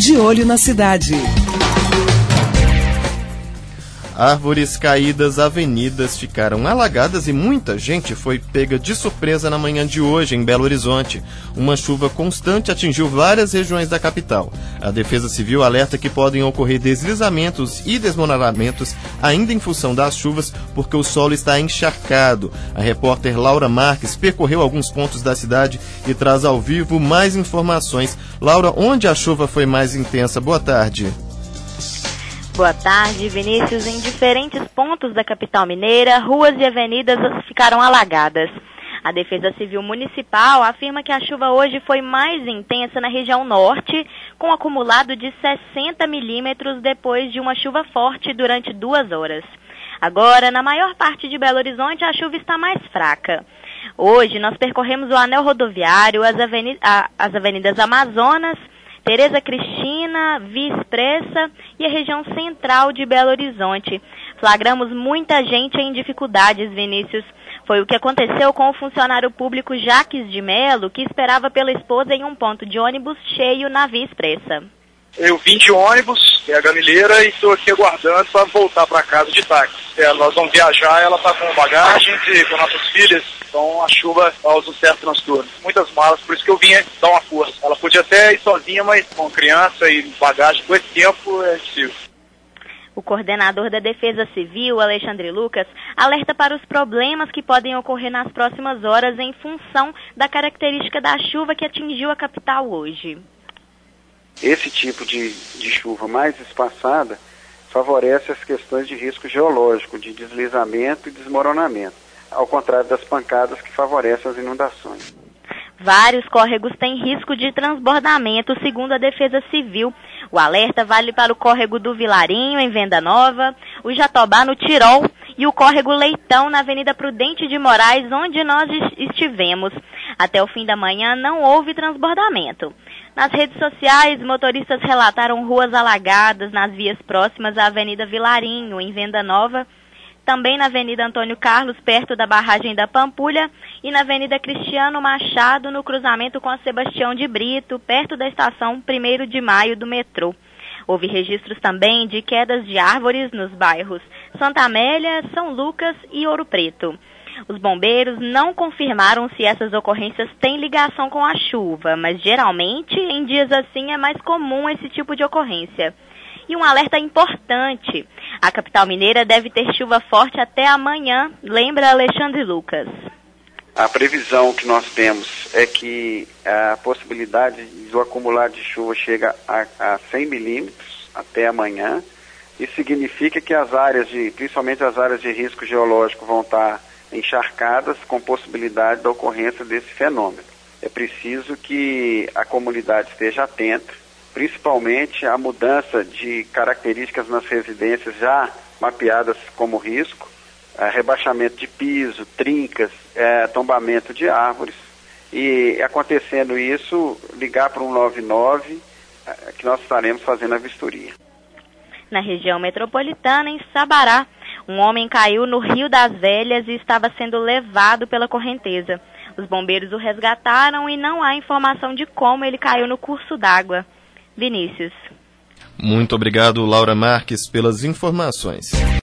De Olho na Cidade. Árvores caídas, avenidas ficaram alagadas e muita gente foi pega de surpresa na manhã de hoje em Belo Horizonte. Uma chuva constante atingiu várias regiões da capital. A Defesa Civil alerta que podem ocorrer deslizamentos e desmoronamentos ainda em função das chuvas, porque o solo está encharcado. A repórter Laura Marques percorreu alguns pontos da cidade e traz ao vivo mais informações. Laura, onde a chuva foi mais intensa? Boa tarde. Boa tarde, Vinícius. Em diferentes pontos da capital mineira, ruas e avenidas ficaram alagadas. A Defesa Civil Municipal afirma que a chuva hoje foi mais intensa na região norte, com acumulado de 60 milímetros depois de uma chuva forte durante 2 horas. Agora, na maior parte de Belo Horizonte, a chuva está mais fraca. Hoje, nós percorremos o anel rodoviário, as avenidas Amazonas, Tereza Cristina, Via Expressa e a região central de Belo Horizonte. Flagramos muita gente em dificuldades, Vinícius. Foi o que aconteceu com o funcionário público Jaques de Melo, que esperava pela esposa em um ponto de ônibus cheio na Via Expressa. Eu vim de ônibus, é a Gamileira, e estou aqui aguardando para voltar para casa de táxi. Nós vamos viajar, ela está com bagagem com nossas filhas, então a chuva causa um certo transtorno. Muitas malas, por isso que eu vim dar uma força. Ela podia até ir sozinha, mas com criança e bagagem, com esse tempo é impossível. O coordenador da Defesa Civil, Alexandre Lucas, alerta para os problemas que podem ocorrer nas próximas horas em função da característica da chuva que atingiu a capital hoje. Esse tipo de chuva mais espaçada favorece as questões de risco geológico, de deslizamento e desmoronamento, ao contrário das pancadas que favorecem as inundações. Vários córregos têm risco de transbordamento, segundo a Defesa Civil. O alerta vale para o córrego do Vilarinho, em Venda Nova, o Jatobá, no Tirol, e o córrego Leitão, na Avenida Prudente de Moraes, onde nós estivemos. Até o fim da manhã não houve transbordamento. Nas redes sociais, motoristas relataram ruas alagadas nas vias próximas à Avenida Vilarinho, em Venda Nova, também na Avenida Antônio Carlos, perto da barragem da Pampulha, e na Avenida Cristiano Machado, no cruzamento com a Sebastião de Brito, perto da estação 1º de Maio do metrô. Houve registros também de quedas de árvores nos bairros Santa Amélia, São Lucas e Ouro Preto. Os bombeiros não confirmaram se essas ocorrências têm ligação com a chuva, mas geralmente em dias assim é mais comum esse tipo de ocorrência. E um alerta importante: a capital mineira deve ter chuva forte até amanhã, lembra Alexandre Lucas. A previsão que nós temos é que a possibilidade do acumular de chuva chega a 100 milímetros até amanhã. Isso significa que as áreas principalmente as áreas de risco geológico, vão estar encharcadas, com possibilidade da ocorrência desse fenômeno. É preciso que a comunidade esteja atenta, principalmente à mudança de características nas residências já mapeadas como risco, rebaixamento de piso, trincas, tombamento de árvores, e acontecendo isso, ligar para o 199, que nós estaremos fazendo a vistoria. Na região metropolitana, em Sabará, um homem caiu no Rio das Velhas e estava sendo levado pela correnteza. Os bombeiros o resgataram e não há informação de como ele caiu no curso d'água. Vinícius. Muito obrigado, Laura Marques, pelas informações.